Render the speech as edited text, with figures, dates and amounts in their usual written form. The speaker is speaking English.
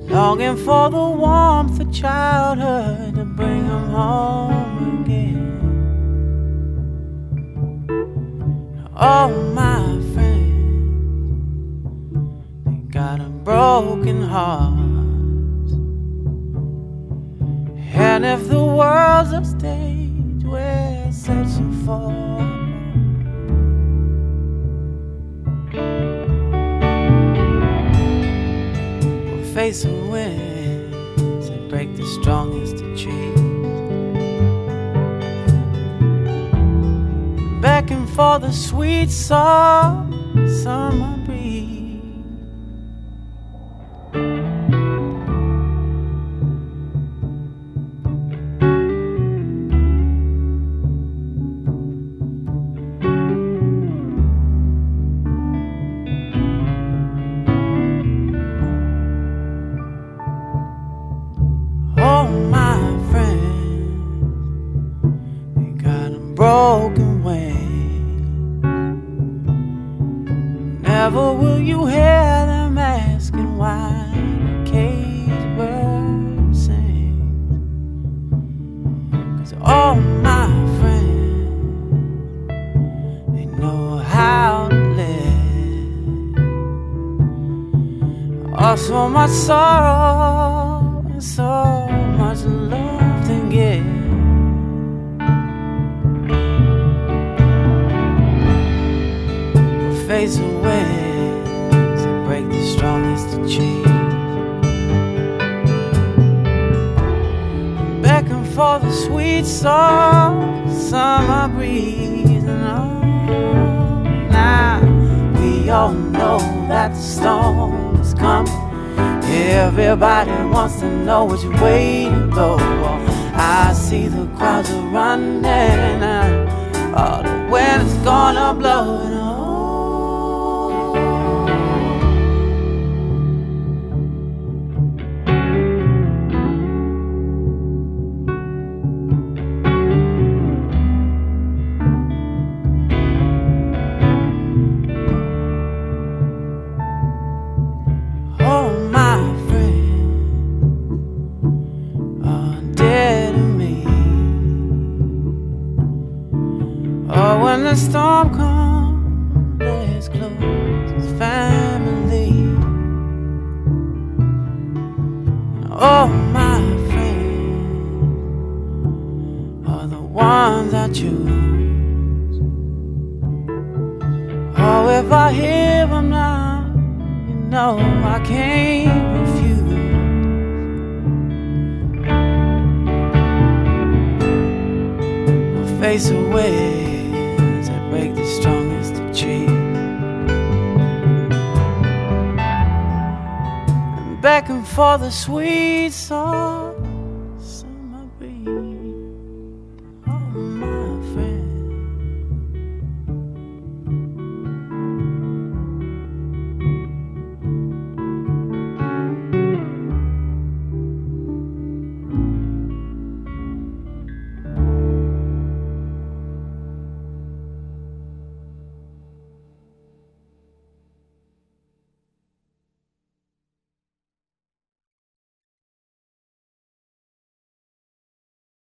longing for the warmth of childhood to bring him home again. All my friends, they got a broken heart, and if the world's a stage we're searching for, we'll face the winds and break the strongest of trees, beckon for the sweet soft summer breeze. Oh, my friends, they got a broken way. Never will you hear them asking why the cage bird sings. 'Cause all my friends, they know how to live. Oh, so much sorrow and so much love to give. We'll face the winds and break the strongest of trees, beckon for the sweet soft summer breeze. And oh, now we all know that the storm is coming. Everybody wants to know which way to go. I see the crowds are running, oh, the wind is gonna blow. And oh, my oh, when the storm comes, let's close as family. Oh, my friends are the ones I choose. Oh, if I hear them now, you know I can't refuse. We'll face the winds that break the strongest of trees, and beckon for the sweet soft